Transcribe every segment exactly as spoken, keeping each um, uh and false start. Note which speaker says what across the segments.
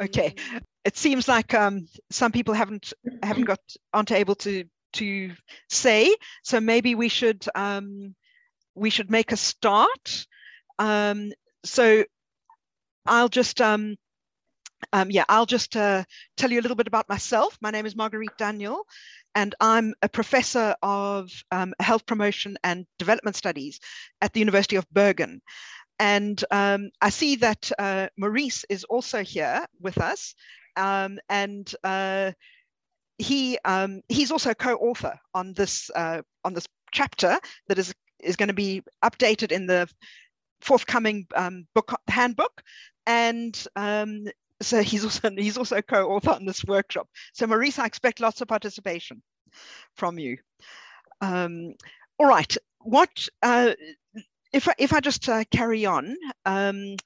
Speaker 1: Okay, it seems like um, some people haven't haven't got aren't able to to say. So maybe we should um, we should make a start. Um, so I'll just um, um, yeah I'll just uh, tell you a little bit about myself. My name is Marguerite Daniel, and I'm a professor of um, health promotion and development studies at the University of Bergen. And um, I see that uh, Maurice is also here with us, um, and uh, he um, he's also a co-author on this uh, on this chapter that is is going to be updated in the forthcoming um, book handbook, and um, so he's also he's also a co-author on this workshop. So Maurice, I expect lots of participation from you. Um, all right, what? Uh, If I, if I just uh, carry on, um,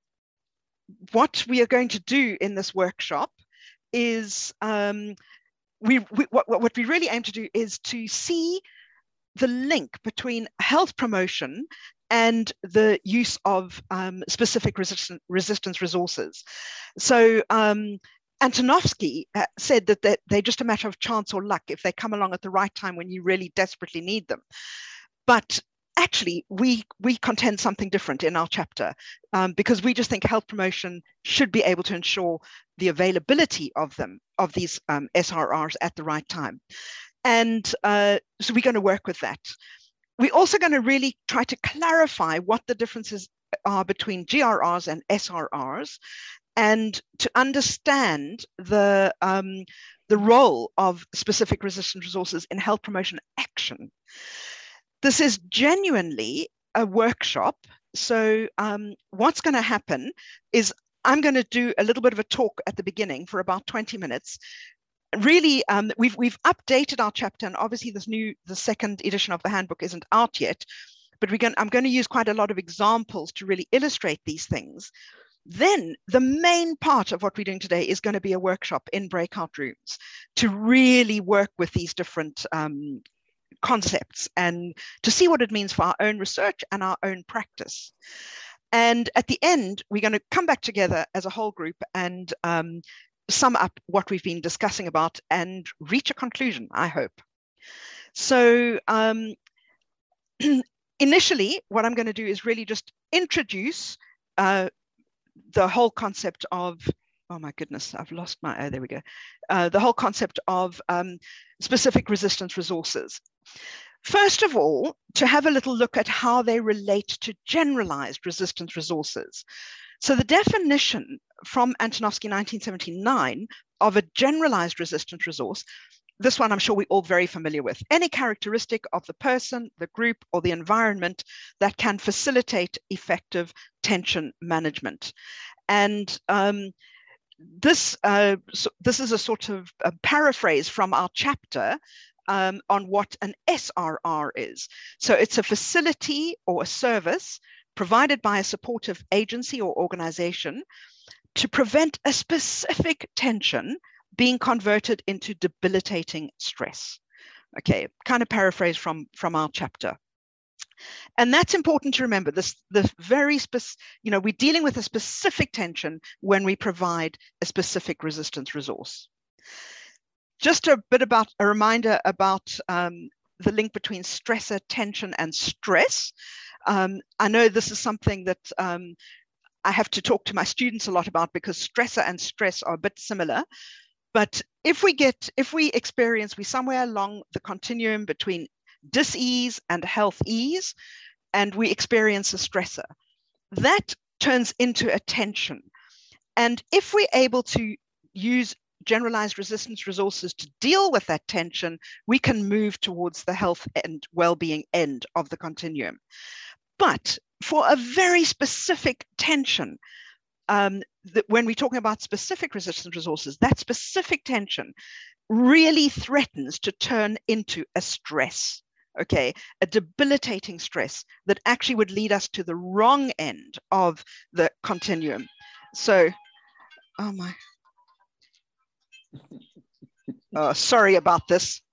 Speaker 1: what we are going to do in this workshop is um, we, we what, what we really aim to do is to see the link between health promotion and the use of um, specific resistant, resistance resources. So um, Antonovsky said that they're, they're just a matter of chance or luck if they come along at the right time when you really desperately need them. But actually, we we contend something different in our chapter um, because we just think health promotion should be able to ensure the availability of them, of these um, S R Rs at the right time. And uh, so we're going to work with that. We're also going to really try to clarify what the differences are between G R Rs and S R Rs, and to understand the, um, the role of specific resistant resources in health promotion action. This is genuinely a workshop. So um, what's going to happen is I'm going to do a little bit of a talk at the beginning for about twenty minutes. Really, um, we've we've updated our chapter, and obviously this new the second edition of the handbook isn't out yet. But we're going. I'm going to use quite a lot of examples to really illustrate these things. Then the main part of what we're doing today is going to be a workshop in breakout rooms to really work with these different Um, concepts and to see what it means for our own research and our own practice. And at the end, we're going to come back together as a whole group and um, sum up what we've been discussing about and reach a conclusion, I hope. So um, initially, what I'm going to do is really just introduce uh, the whole concept of oh my goodness, I've lost my, oh, there we go. Uh, the whole concept of um, specific resistance resources. First of all, to have a little look at how they relate to generalized resistance resources. So the definition from Antonovsky nineteen seventy-nine of a generalized resistance resource, this one I'm sure we're all very familiar with, any characteristic of the person, the group, or the environment that can facilitate effective tension management. And um, This, uh, so this is a sort of a paraphrase from our chapter um, on what an S R R is. So it's a facility or a service provided by a supportive agency or organization to prevent a specific tension being converted into debilitating stress. Okay, kind of paraphrase from, from our chapter. And that's important to remember. This, the very specific, you know, we're dealing with a specific tension when we provide a specific resistance resource. Just a bit about a reminder about um, the link between stressor, tension, and stress. Um, I know this is something that um, I have to talk to my students a lot about because stressor and stress are a bit similar. But if we get, if we experience, we somewhere along the continuum between dis-ease and health ease, and we experience a stressor, that turns into a tension. And if we're able to use generalized resistance resources to deal with that tension, we can move towards the health and well-being end of the continuum. But for a very specific tension, um, that when we're talking about specific resistance resources, that specific tension really threatens to turn into a stress. Okay, a debilitating stress that actually would lead us to the wrong end of the continuum. So, oh my, oh, sorry about this.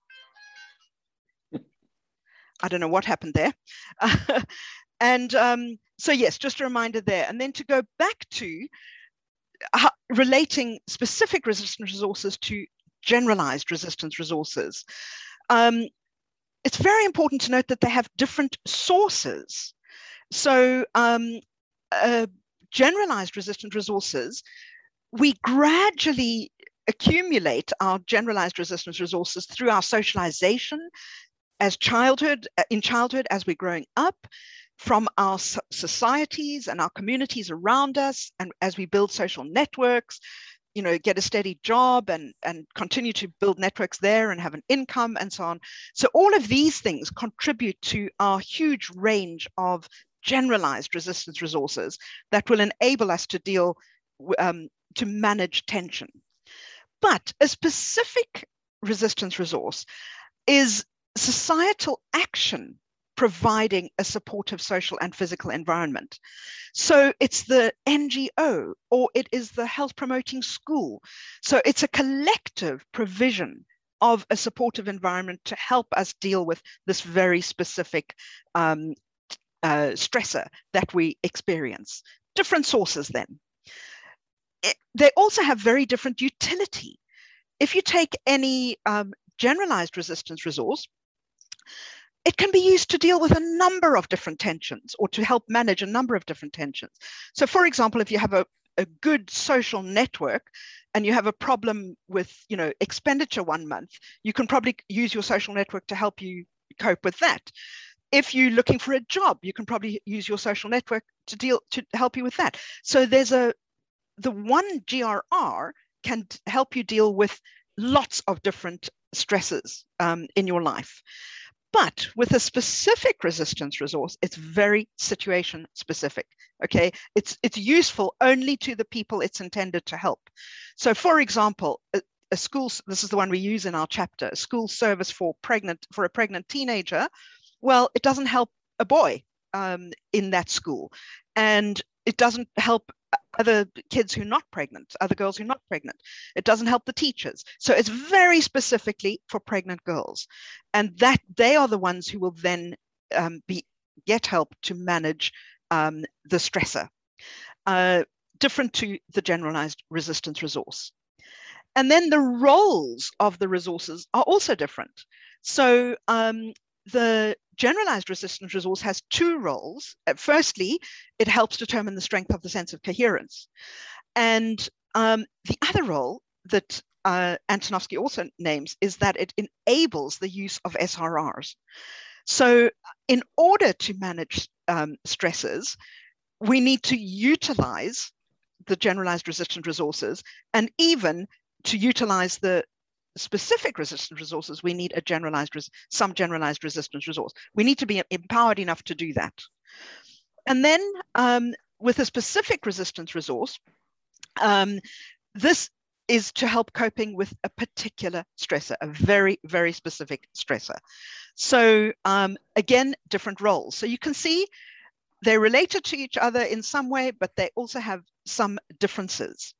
Speaker 1: I don't know what happened there. And um, so yes, just a reminder there. And then to go back to uh, relating specific resistance resources to generalized resistance resources. Um, it's very important to note that they have different sources. So um, uh, generalized resistant resources, we gradually accumulate our generalized resistance resources through our socialization as childhood, in childhood, as we're growing up, from our societies and our communities around us, and as we build social networks, you know, get a steady job and, and continue to build networks there and have an income and so on. So all of these things contribute to our huge range of generalized resistance resources that will enable us to deal, um, to manage tension. But a specific resistance resource is societal action providing a supportive social and physical environment. So it's the N G O, or it is the health promoting school. So it's a collective provision of a supportive environment to help us deal with this very specific um, uh, stressor that we experience. Different sources then. It, they also have very different utility. If you take any um, generalized resistance resource, it can be used to deal with a number of different tensions or to help manage a number of different tensions. So for example, if you have a, a good social network and you have a problem with, you know, expenditure one month, you can probably use your social network to help you cope with that. If you're looking for a job, you can probably use your social network to deal to help you with that. So there's a, the one G R R can help you deal with lots of different stresses um, in your life. But with a specific resistance resource, it's very situation specific, okay? It's, it's useful only to the people it's intended to help. So for example, a, a school, this is the one we use in our chapter, a school service for pregnant, for a pregnant teenager. Well, it doesn't help a boy um, in that school. And it doesn't help other kids who are not pregnant, other girls who are not pregnant. It doesn't help the teachers. So it's very specifically for pregnant girls. And that they are the ones who will then um, be get help to manage um, the stressor, uh, different to the generalized resistance resource. And then the roles of the resources are also different. So um, the generalized resistance resource has two roles. Firstly, it helps determine the strength of the sense of coherence. And um, the other role that uh, Antonovsky also names is that it enables the use of S R Rs. So in order to manage um, stresses, we need to utilize the generalized resistant resources, and even to utilize the specific resistance resources, we need a generalized, some generalized resistance resource. We need to be empowered enough to do that. And then um, with a specific resistance resource, um, this is to help coping with a particular stressor, a very, very specific stressor. So um, again, different roles. So you can see they're related to each other in some way, but they also have some differences.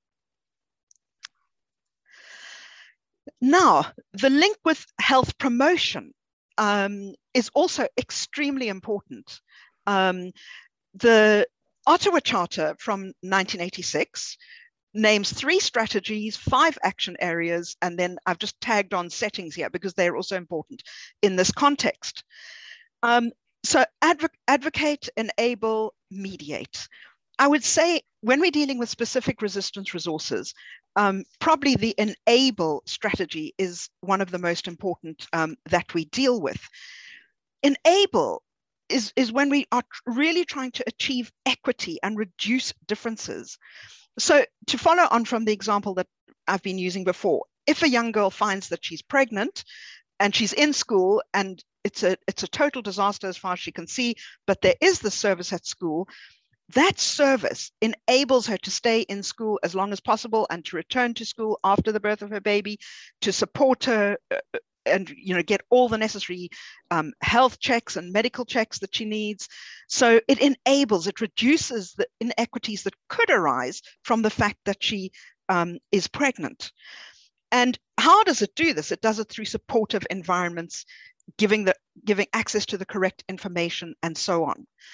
Speaker 1: Now, the link with health promotion um, is also extremely important. Um, the Ottawa Charter from nineteen eighty-six names three strategies, five action areas, and then I've just tagged on settings here because they're also important in this context. Um, so adv advocate, enable, mediate. I would say when we're dealing with specific resistance resources, um, probably the enable strategy is one of the most important um, that we deal with. Enable is, is when we are really trying to achieve equity and reduce differences. So to follow on from the example that I've been using before, if a young girl finds that she's pregnant and she's in school and it's a, it's a total disaster as far as she can see, but there is the service at school, that service enables her to stay in school as long as possible and to return to school after the birth of her baby, to support her uh, and you know get all the necessary um, health checks and medical checks that she needs. So it enables, it reduces the inequities that could arise from the fact that she um, is pregnant. And how does it do this? It does it through supportive environments, giving the giving access to the correct information and so on.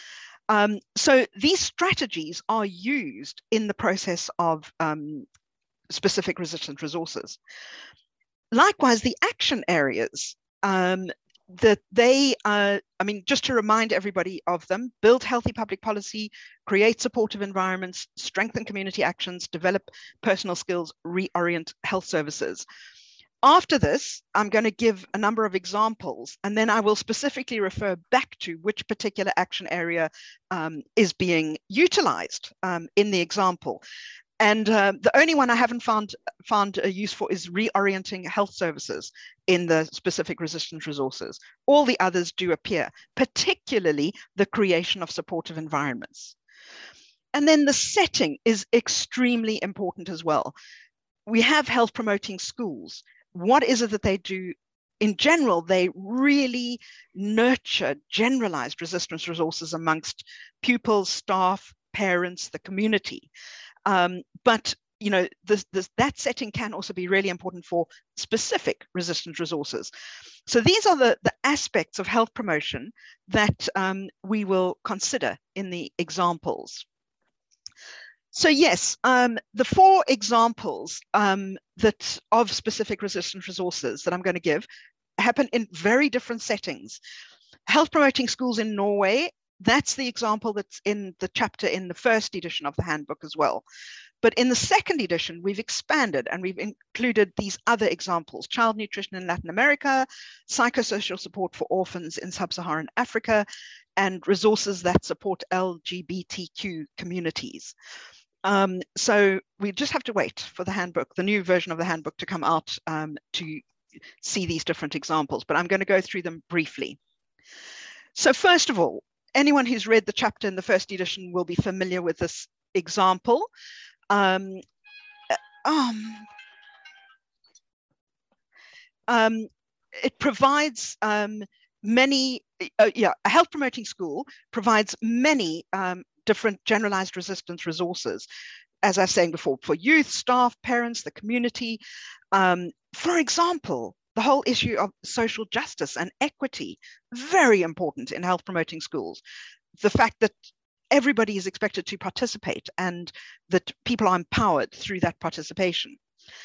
Speaker 1: Um, so these strategies are used in the process of um, specific resistant resources. Likewise, the action areas um, that they, uh, I mean, just to remind everybody of them: build healthy public policy, create supportive environments, strengthen community actions, develop personal skills, reorient health services. After this, I'm going to give a number of examples, and then I will specifically refer back to which particular action area um, is being utilized um, in the example. And uh, the only one I haven't found, found a use for is reorienting health services in the specific resistant resources. All the others do appear, particularly the creation of supportive environments. And then the setting is extremely important as well. We have health promoting schools. What is it that they do? In general, they really nurture generalized resistance resources amongst pupils, staff, parents, the community. Um, but you know, this, this, that setting can also be really important for specific resistant resources. So these are the, the aspects of health promotion that um, we will consider in the examples. So yes, um, the four examples um, that of specific resistant resources that I'm going to give happen in very different settings. Health promoting schools in Norway, that's the example that's in the chapter in the first edition of the handbook as well. But in the second edition, we've expanded and we've included these other examples: child nutrition in Latin America, psychosocial support for orphans in sub-Saharan Africa, and resources that support L G B T Q communities. Um, so we just have to wait for the handbook, the new version of the handbook, to come out um, to see these different examples, but I'm going to go through them briefly. So first of all, anyone who's read the chapter in the first edition will be familiar with this example. Um, um, um, it provides um, many, uh, yeah, a health promoting school provides many um, different generalized resistance resources, as I was saying before, for youth, staff, parents, the community. Um, for example, the whole issue of social justice and equity, very important in health promoting schools. The fact that everybody is expected to participate and that people are empowered through that participation.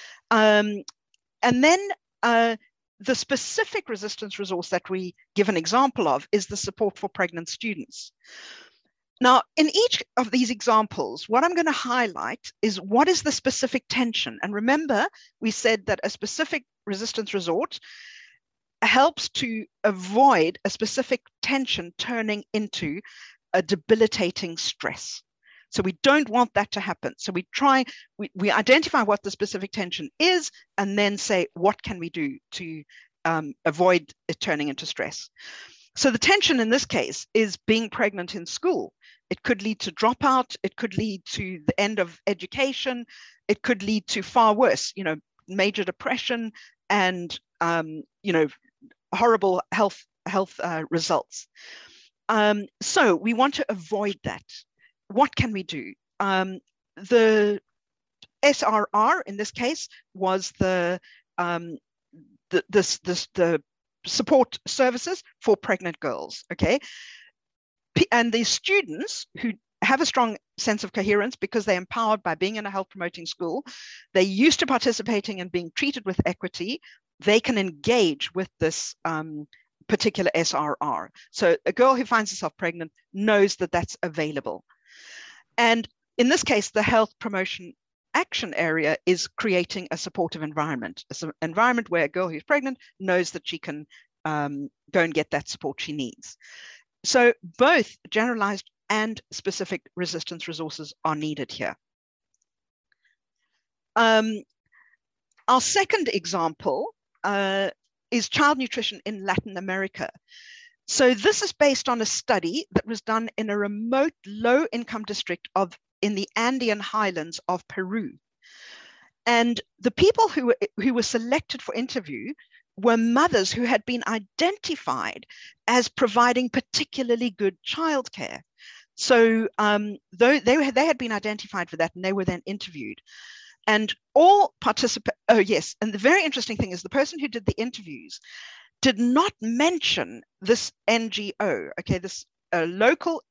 Speaker 1: Um, and then uh, the specific resistance resource that we give an example of is the support for pregnant students. Now, in each of these examples, what I'm going to highlight is what is the specific tension. And remember, we said that a specific resistance resource helps to avoid a specific tension turning into a debilitating stress. So we don't want that to happen. So we try, we, we identify what the specific tension is, and then say, what can we do to um, avoid it turning into stress? So the tension in this case is being pregnant in school. It could lead to dropout. It could lead to the end of education. It could lead to far worse, you know, major depression and, um, you know, horrible health, health uh, results. Um, so we want to avoid that. What can we do? Um, the S R R in this case was the, um, the, this, this, the support services for pregnant girls, okay? And the students who have a strong sense of coherence because they're empowered by being in a health promoting school, they're used to participating and being treated with equity, they can engage with this um, particular S R R. So a girl who finds herself pregnant knows that that's available. And in this case, the health promotion action area is creating a supportive environment, an environment where a girl who's pregnant knows that she can um, go and get that support she needs. So both generalized and specific resistance resources are needed here. Um, our second example uh, is child nutrition in Latin America. So this is based on a study that was done in a remote low-income district of in the Andean highlands of Peru. And the people who were, who were selected for interview were mothers who had been identified as providing particularly good childcare. So um, though they, were, they had been identified for that, and they were then interviewed. And all participants, oh yes, and the very interesting thing is the person who did the interviews did not mention this N G O, okay, this uh, local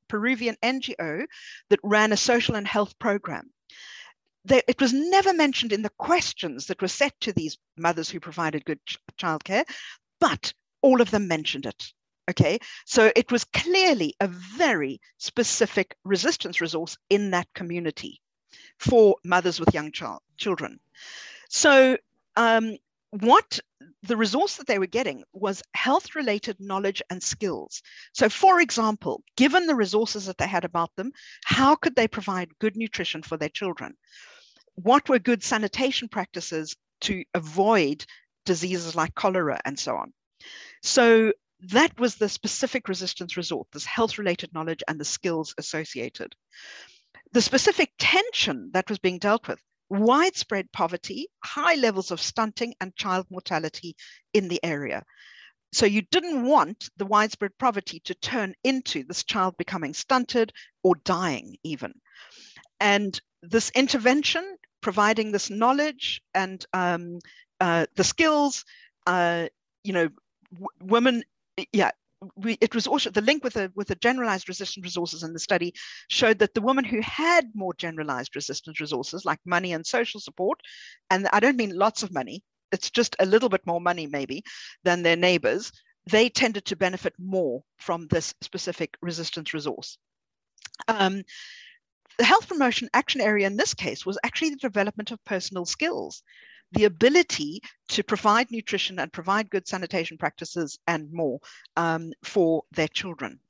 Speaker 1: Peruvian N G O that ran a social and health program. They, it was never mentioned in the questions that were set to these mothers who provided good ch childcare, but all of them mentioned it. Okay, so it was clearly a very specific resistance resource in that community for mothers with young child, children. So um, what the resource that they were getting was health-related knowledge and skills. So for example, given the resources that they had about them, how could they provide good nutrition for their children? What were good sanitation practices to avoid diseases like cholera and so on? So that was the specific resistance resource, this health-related knowledge and the skills associated. The specific tension that was being dealt with, widespread poverty, high levels of stunting and child mortality in the area. So you didn't want the widespread poverty to turn into this child becoming stunted or dying even. And this intervention, providing this knowledge and um, uh, the skills, uh, you know, women, yeah, we, it was also the link with the with the generalized resistance resources in the study showed that the women who had more generalized resistance resources like money and social support, and I don't mean lots of money, it's just a little bit more money maybe than their neighbors, they tended to benefit more from this specific resistance resource. Um, the health promotion action area in this case was actually the development of personal skills, the ability to provide nutrition and provide good sanitation practices and more um, for their children.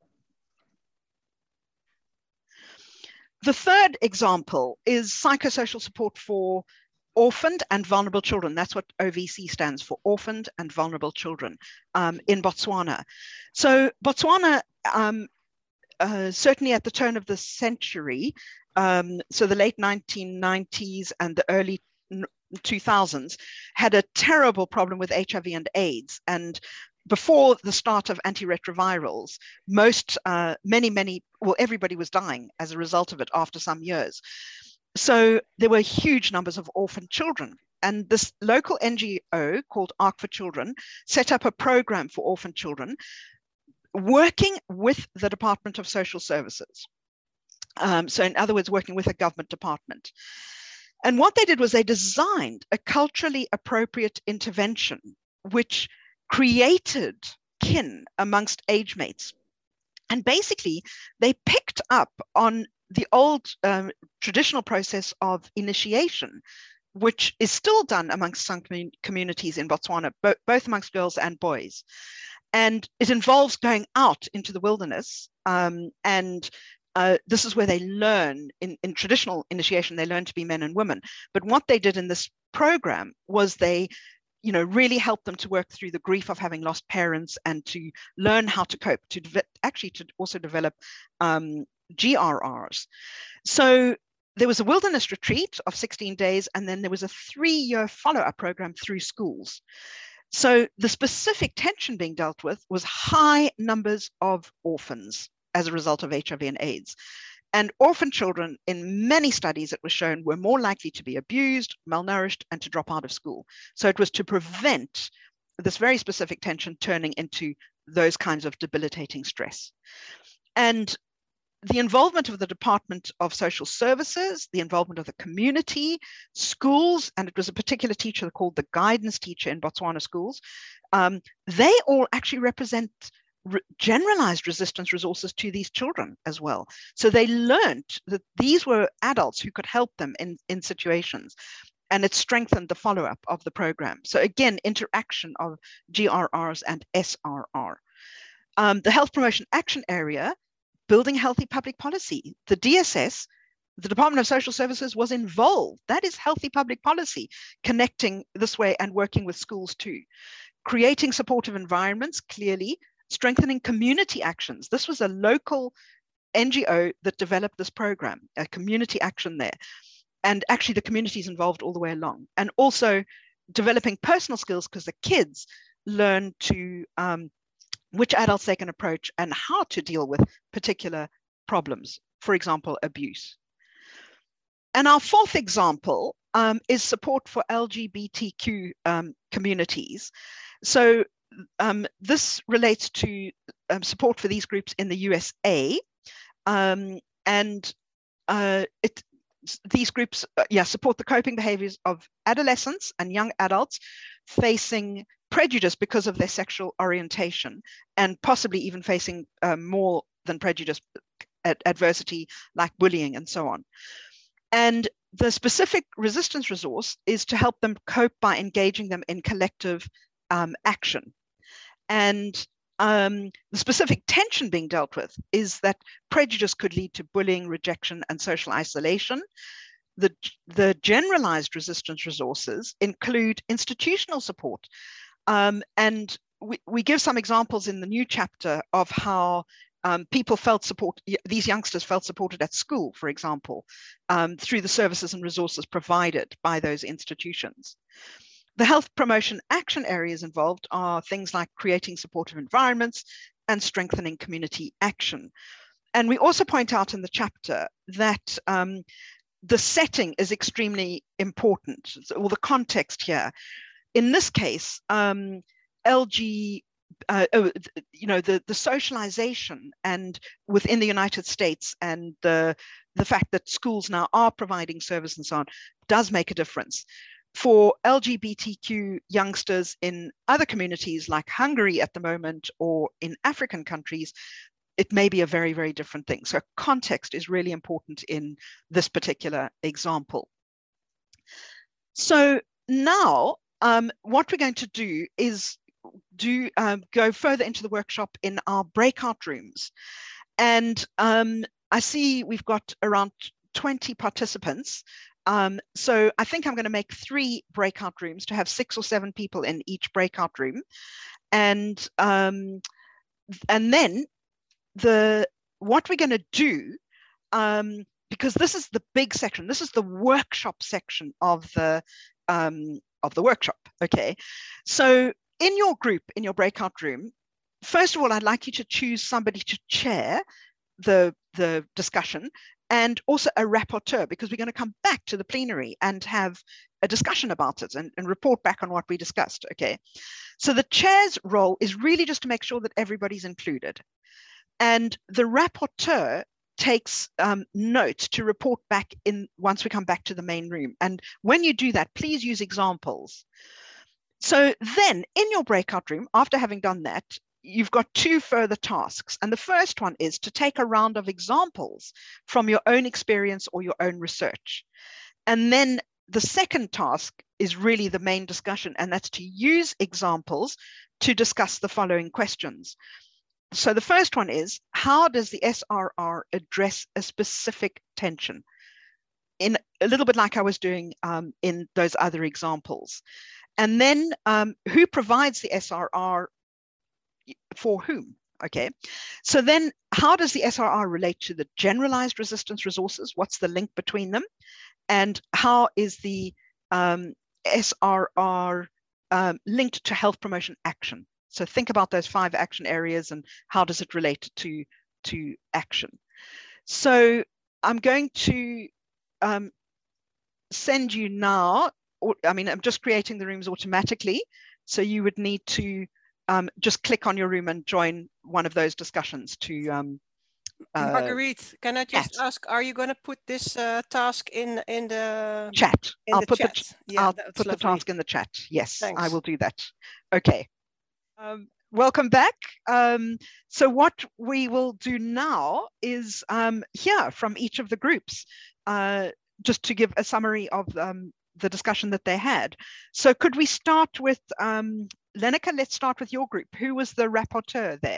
Speaker 1: The third example is psychosocial support for orphaned and vulnerable children. That's what O V C stands for, orphaned and vulnerable children um, in Botswana. So Botswana, um, uh, certainly at the turn of the century, um, so the late nineteen nineties and the early two thousands, had a terrible problem with H I V and AIDS. And before the start of antiretrovirals, most, uh, many, many, well, everybody was dying as a result of it after some years. So there were huge numbers of orphan children. And this local N G O called Ark for Children set up a program for orphan children, working with the Department of Social Services. Um, so in other words, working with a government department. And what they did was they designed a culturally appropriate intervention, which created kin amongst age mates. And basically, they picked up on the old um, traditional process of initiation, which is still done amongst some commun communities in Botswana, bo both amongst girls and boys. And it involves going out into the wilderness. Um, and uh, this is where they learn, in, in traditional initiation, they learn to be men and women. But what they did in this program was they you know, really helped them to work through the grief of having lost parents and to learn how to cope, to actually to also develop um, G R Rs. So there was a wilderness retreat of sixteen days, and then there was a three-year follow-up program through schools. So the specific tension being dealt with was high numbers of orphans as a result of H I V and AIDS. And orphan children, in many studies it was shown, were more likely to be abused, malnourished, and to drop out of school. So it was to prevent this very specific tension turning into those kinds of debilitating stress. And the involvement of the Department of Social Services, the involvement of the community, schools, and it was a particular teacher called the guidance teacher in Botswana schools, um, they all actually represent Re generalized resistance resources to these children as well. So they learned that these were adults who could help them in, in situations, and it strengthened the follow-up of the program. So again, interaction of G R Rs and S R R. Um, the health promotion action area, building healthy public policy. The D S S, the Department of Social Services, was involved. That is healthy public policy, connecting this way and working with schools too. Creating supportive environments, clearly, strengthening community actions. This was a local N G O that developed this program, a community action there. And actually the community is involved all the way along. And also developing personal skills, because the kids learn to um, which adults they can approach and how to deal with particular problems, for example, abuse. And our fourth example um, is support for L G B T Q um, communities. So Um, this relates to um, support for these groups in the U S A. Um, and uh, it, these groups uh, yeah, support the coping behaviors of adolescents and young adults facing prejudice because of their sexual orientation, and possibly even facing uh, more than prejudice, ad adversity like bullying and so on. And the specific resistance resource is to help them cope by engaging them in collective um, action. And um, the specific tension being dealt with is that prejudice could lead to bullying, rejection, and social isolation. The, the generalized resistance resources include institutional support. Um, and we, we give some examples in the new chapter of how um, people felt support, these youngsters felt supported at school, for example, um, through the services and resources provided by those institutions. The health promotion action areas involved are things like creating supportive environments and strengthening community action. And we also point out in the chapter that um, the setting is extremely important, or the context here. In this case, um, L G, uh, you know, the, the socialization and within the United States, and the, the fact that schools now are providing service and so on does make a difference. For L G B T Q youngsters in other communities like Hungary at the moment, or in African countries, it may be a very, very different thing. So context is really important in this particular example. So now um, what we're going to do is do um, go further into the workshop in our breakout rooms. And um, I see we've got around twenty participants. Um, so I think I'm going to make three breakout rooms to have six or seven people in each breakout room. And, um, and then the, what we're going to do, um, because this is the big section, this is the workshop section of the, um, of the workshop, okay? So in your group, in your breakout room, first of all, I'd like you to choose somebody to chair the, the discussion, and also a rapporteur, because we're going to come back to the plenary and have a discussion about it and, and report back on what we discussed, okay? So the chair's role is really just to make sure that everybody's included. And the rapporteur takes um, notes to report back in once we come back to the main room. And when you do that, please use examples. So then in your breakout room, after having done that, you've got two further tasks. And the first one is to take a round of examples from your own experience or your own research. And then the second task is really the main discussion, and that's to use examples to discuss the following questions. So the first one is, how does the S R R address a specific tension? In a little bit like I was doing um, in those other examples. And then um, who provides the S R R for whom? Okay, so then how does the S R R relate to the generalized resistance resources? What's the link between them? And how is the um, S R R um, linked to health promotion action? So think about those five action areas and how does it relate to, to action? So I'm going to um, send you now, or, I mean, I'm just creating the rooms automatically. So you would need to um, just click on your room and join one of those discussions to um, uh,
Speaker 2: Marguerite, can I just
Speaker 1: chat.
Speaker 2: ask, are you going to put this uh, task in in the
Speaker 1: chat?
Speaker 2: In
Speaker 1: I'll
Speaker 2: the
Speaker 1: put
Speaker 2: chat.
Speaker 1: the
Speaker 2: Yeah,
Speaker 1: I'll
Speaker 2: that's
Speaker 1: put
Speaker 2: lovely.
Speaker 1: the task in the chat. Yes,
Speaker 2: Thanks.
Speaker 1: I will do that. Okay. Um, welcome back. Um, so what we will do now is um, hear from each of the groups, uh, just to give a summary of um, the discussion that they had. So could we start with um, Leneke? Let's start with your group. Who was the rapporteur there?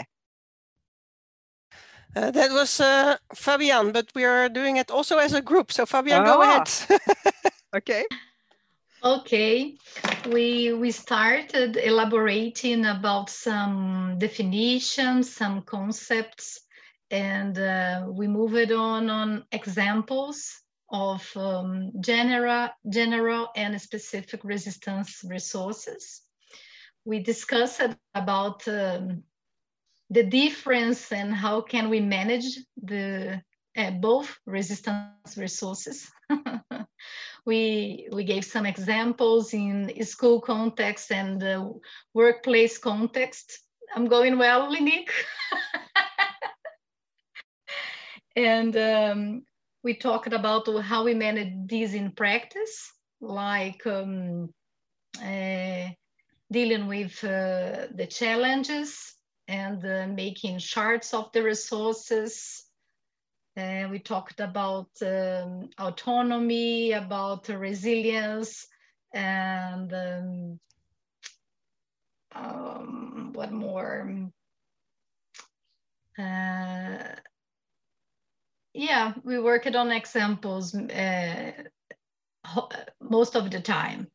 Speaker 2: Uh, that was uh, Fabian, but we are doing it also as a group. So Fabian,
Speaker 1: ah,
Speaker 2: go ahead.
Speaker 1: Okay.
Speaker 3: Okay, we we started elaborating about some definitions, some concepts, and uh, we moved on on examples of um, general, general and specific resistance resources. We discussed about um, the difference and how can we manage the uh, both resistance resources. we we gave some examples in school context and uh, workplace context. I'm going well, Linique. And um, we talked about how we manage this in practice, like um, uh, dealing with uh, the challenges and uh, making charts of the resources. Uh, we talked about um, autonomy, about resilience, and um, um, what more? Uh, yeah, we worked on examples uh, most of the time.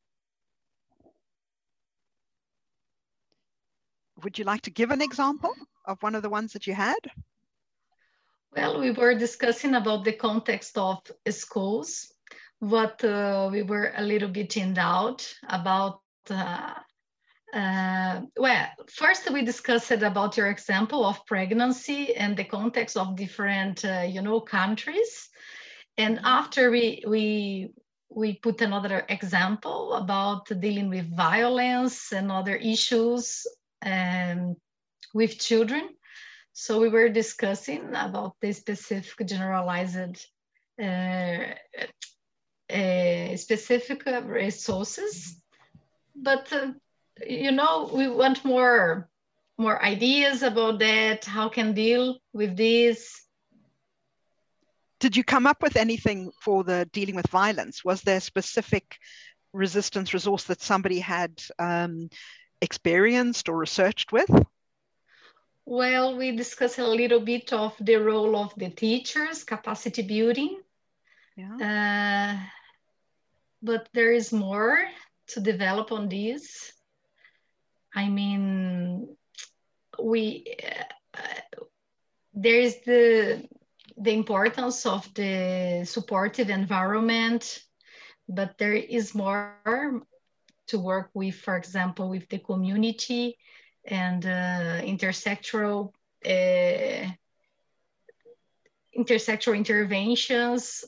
Speaker 1: Would you like to give an example of one of the ones that you had?
Speaker 3: Well, we were discussing about the context of schools, but uh, we were a little bit in doubt about, uh, uh, well, first we discussed about your example of pregnancy and the context of different, uh, you know, countries. And after we, we, we put another example about dealing with violence and other issues um, with children. So we were discussing about the specific generalized uh, uh, specific resources, but uh, you know, we want more more ideas about that. How can deal with this?
Speaker 1: Did you come up with anything for the dealing with violence? Was there a specific resistance resource that somebody had um, experienced or researched with?
Speaker 3: Well, we discussed a little bit of the role of the teachers, capacity building. Yeah. Uh, but there is more to develop on this. I mean, we uh, there is the the importance of the supportive environment, but there is more to work with, for example, with the community and uh, intersectoral uh, intersectoral interventions.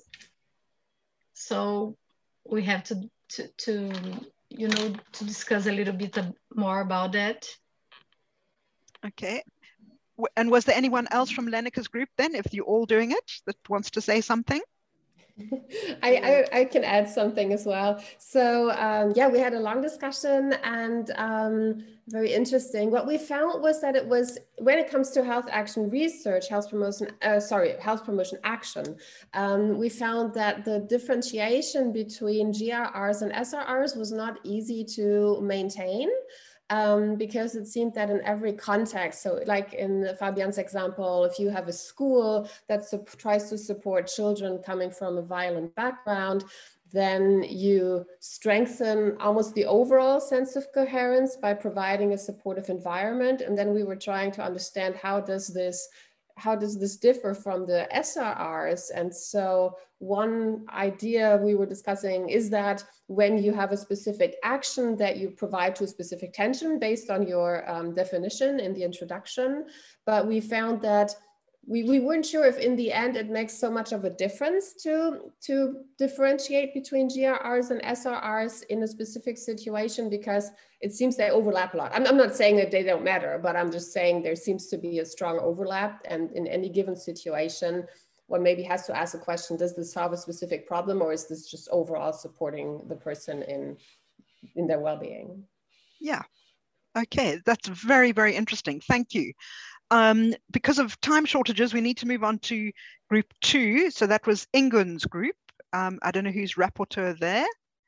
Speaker 3: So we have to, to, to, you know, to discuss a little bit more about that.
Speaker 1: Okay. And was there anyone else from Lenneke's group then, if you're all doing it, that wants to say something?
Speaker 4: I, I, I can add something as well. So um, yeah, we had a long discussion and um, very interesting. What we found was that it was, when it comes to health action research, health promotion, uh, sorry, health promotion action, um, we found that the differentiation between G R Rs and S R Rs was not easy to maintain. Um, because it seemed that in every context, so like in Fabian's example, if you have a school that tries to support children coming from a violent background, then you strengthen almost the overall sense of coherence by providing a supportive environment. And then we were trying to understand how does this how does this differ from the S R Rs? And so one idea we were discussing is that when you have a specific action that you provide to a specific tension based on your um, definition in the introduction, but we found that we, we weren't sure if in the end it makes so much of a difference to, to differentiate between G R Rs and S R Rs in a specific situation, because it seems they overlap a lot. I'm, I'm not saying that they don't matter, but I'm just saying there seems to be a strong overlap, and in any given situation, one maybe has to ask the question, does this solve a specific problem, or is this just overall supporting the person in, in their well-being?
Speaker 1: Yeah, okay, that's very, very interesting. Thank you. Um, because of time shortages, we need to move on to group two. So that was Ingun's group. Um, I don't know who's rapporteur there.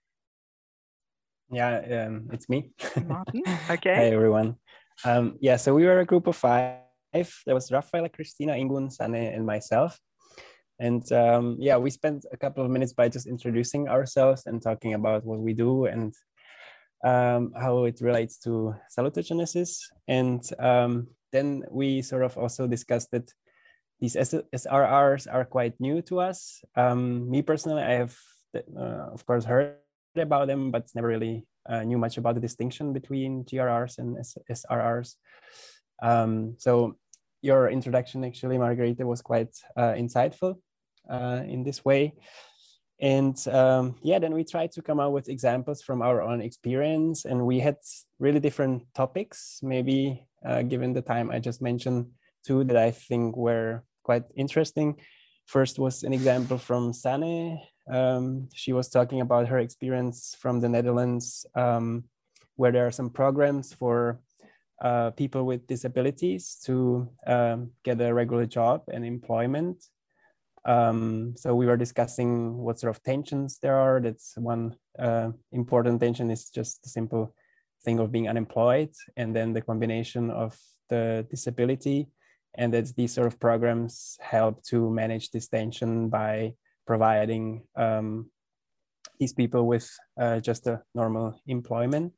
Speaker 5: Yeah, um, it's me.
Speaker 1: Martin, okay.
Speaker 5: Hi, everyone. Um, yeah, so we were a group of five. There was Rafaela, Christina, Ingun, Sane, and myself. And um, yeah, we spent a couple of minutes by just introducing ourselves and talking about what we do and um, how it relates to salutogenesis. And um, then we sort of also discussed that these S R Rs are quite new to us. Um, me personally, I have, uh, of course, heard about them, but never really uh, knew much about the distinction between G R Rs and S R Rs. Um, so your introduction, actually, Margarita, was quite uh, insightful uh, in this way. And um, yeah, then we tried to come out with examples from our own experience, and we had really different topics, maybe uh, given the time I just mentioned, two that I think were quite interesting. First was an example from Sanne. Um, she was talking about her experience from the Netherlands, um, where there are some programs for uh, people with disabilities to um, get a regular job and employment. Um, so we were discussing what sort of tensions there are. That's one uh, important tension is just the simple thing of being unemployed, and then the combination of the disability, and that these sort of programs help to manage this tension by providing um, these people with uh, just a normal employment.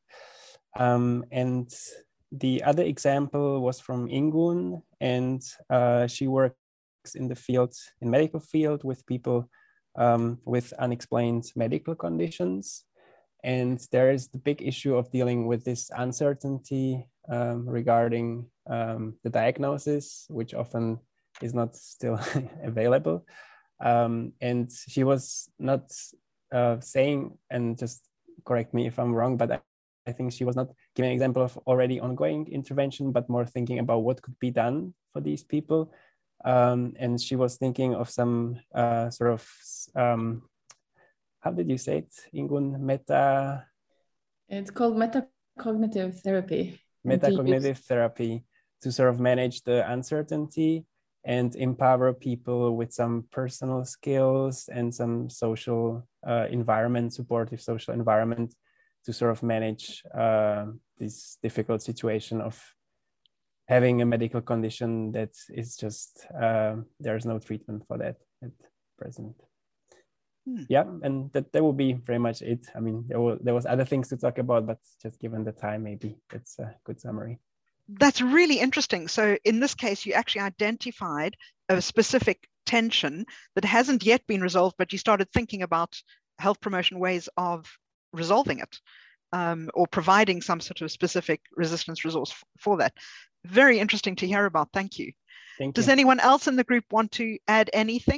Speaker 5: Um, and the other example was from Ingun, and uh, she works in the field, in medical field, with people um, with unexplained medical conditions. And there is the big issue of dealing with this uncertainty um, regarding um, the diagnosis, which often is not still available. Um, and she was not uh, saying, and just correct me if I'm wrong, but I, I think she was not giving an example of already ongoing intervention, but more thinking about what could be done for these people. Um, and she was thinking of some uh, sort of, um, how did you say it, Ingun? Meta?
Speaker 6: It's called metacognitive therapy.
Speaker 5: Metacognitive therapy to sort of manage the uncertainty and empower people with some personal skills and some social uh, environment, supportive social environment to sort of manage uh, this difficult situation of having a medical condition that is just, uh, there's no treatment for that at present. Hmm. Yeah, and that, that will be very much it. I mean, there, were, there was other things to talk about, but just given the time, maybe it's a good summary.
Speaker 1: That's really interesting. So in this case, you actually identified a specific tension that hasn't yet been resolved, but you started thinking about health promotion ways of resolving it, um, or providing some sort of specific resistance resource for that. Very interesting to hear about. Thank you.
Speaker 5: Thank
Speaker 1: Does
Speaker 5: you.
Speaker 1: anyone else in the group want to add anything?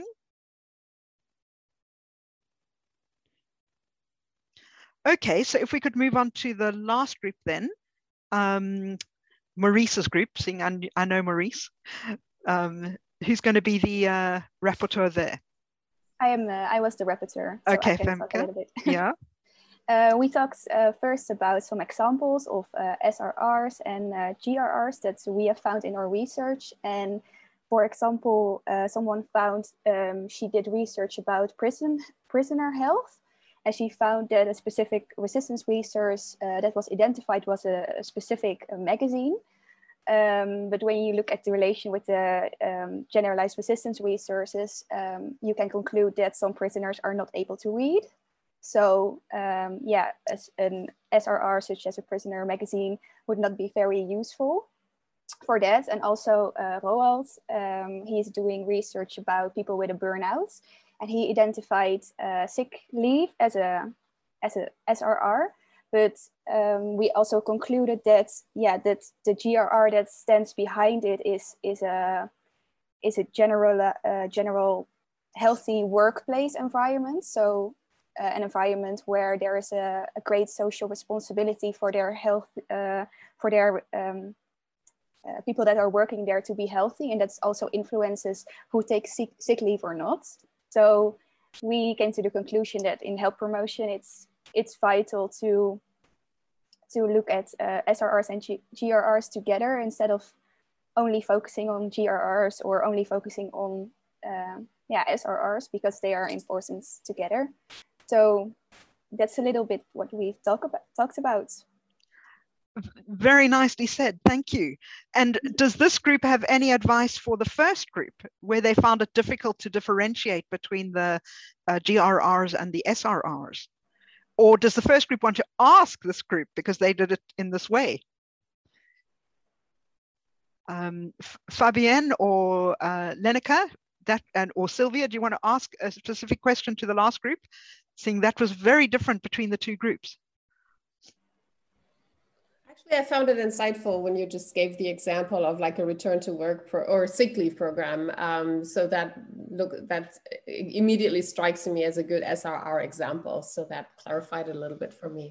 Speaker 1: Okay, so if we could move on to the last group then, um, Maurice's group, seeing I, I know Maurice, um, who's going to be the uh, rapporteur there.
Speaker 7: I am. Uh, I was the rapporteur. So
Speaker 1: okay,
Speaker 7: I can talk a little bit.
Speaker 1: Yeah.
Speaker 7: uh, we talked uh, first about some examples of uh, S R Rs and uh, G R Rs that we have found in our research. And for example, uh, someone found um, she did research about prison prisoner health. And she found that a specific resistance resource uh, that was identified was a, a specific uh, magazine. Um, but when you look at the relation with the um, generalized resistance resources, um, you can conclude that some prisoners are not able to read. So um, yeah, as an S R R such as a prisoner magazine would not be very useful for that. And also uh, Roald, um, he's doing research about people with a burnout. And he identified uh, sick leave as a as a S R R, but um, we also concluded that yeah that the G R R that stands behind it is is a is a general uh, general healthy workplace environment. So uh, an environment where there is a, a great social responsibility for their health uh, for their um, uh, people that are working there to be healthy, and that also influences who takes sick, sick leave or not. So we came to the conclusion that in health promotion, it's it's vital to to look at uh, S R Rs and G GRRs together instead of only focusing on G R Rs or only focusing on uh, yeah S R Rs, because they are important together. So that's a little bit what we've talk about, talked about.
Speaker 1: Very nicely said, thank you. And does this group have any advice for the first group, where they found it difficult to differentiate between the uh, G R Rs and the S R Rs? Or does the first group want to ask this group because they did it in this way? Um, Fabienne or uh, Leneke, that, and, or Sylvia, do you want to ask a specific question to the last group, seeing that was very different between the two groups?
Speaker 4: Actually, I found it insightful when you just gave the example of like a return to work pro or sick leave program. Um, so that look that immediately strikes me as a good S R R example. So that clarified it a little bit for me.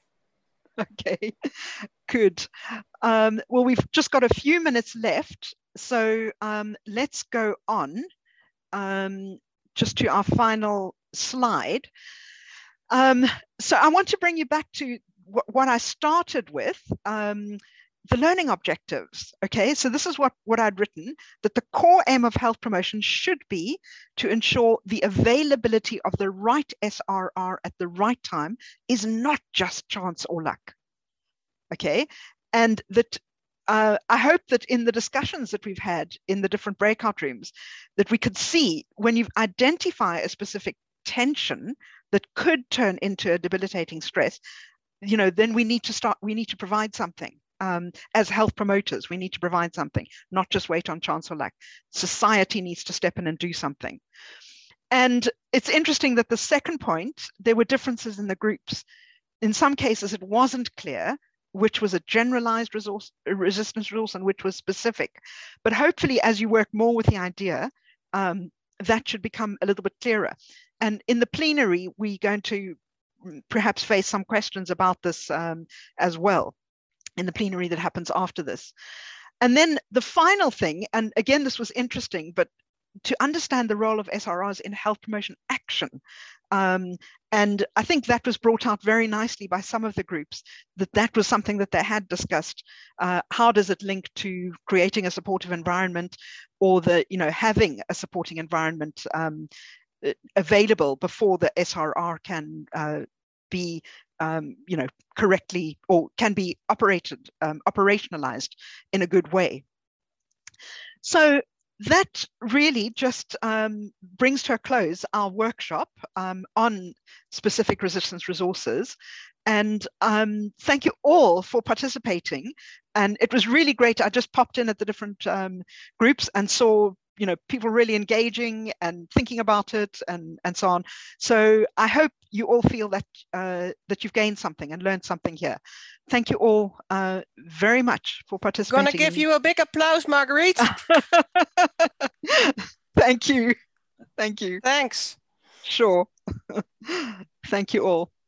Speaker 1: Okay, good. Um, well, we've just got a few minutes left. so um, let's go on um, just to our final slide. Um, so I want to bring you back to wh what I started with, um, the learning objectives. Okay, so this is what, what I'd written, that the core aim of health promotion should be to ensure the availability of the right S R R at the right time is not just chance or luck. Okay, and that uh, I hope that in the discussions that we've had in the different breakout rooms, that we could see when you identify a specific tension that could turn into a debilitating stress, you know, then we need to start, we need to provide something. Um, as health promoters, we need to provide something, not just wait on chance or luck. Society needs to step in and do something. And it's interesting that the second point, there were differences in the groups. In some cases, it wasn't clear which was a generalized resource, resistance resource and which was specific. But hopefully, as you work more with the idea, um, that should become a little bit clearer. And in the plenary, we're going to perhaps face some questions about this um, as well, in the plenary that happens after this. And then the final thing, and again, this was interesting, but to understand the role of S R Rs in health promotion action. Um, and I think that was brought out very nicely by some of the groups, that that was something that they had discussed. Uh, how does it link to creating a supportive environment, or the, you know, having a supporting environment um, available before the S R R can uh, be Um, you know, correctly, or can be operated, um, operationalized in a good way. So that really just um, brings to a close our workshop um, on specific resistance resources. And um, thank you all for participating. And it was really great. I just popped in at the different um, groups and saw, you know, people really engaging and thinking about it and, and so on. So I hope you all feel that, uh, that you've gained something and learned something here. Thank you all uh, very much for participating.
Speaker 2: Gonna give you a big applause, Marguerite.
Speaker 1: Thank you. Thank you.
Speaker 2: Thanks.
Speaker 1: Sure. Thank you all.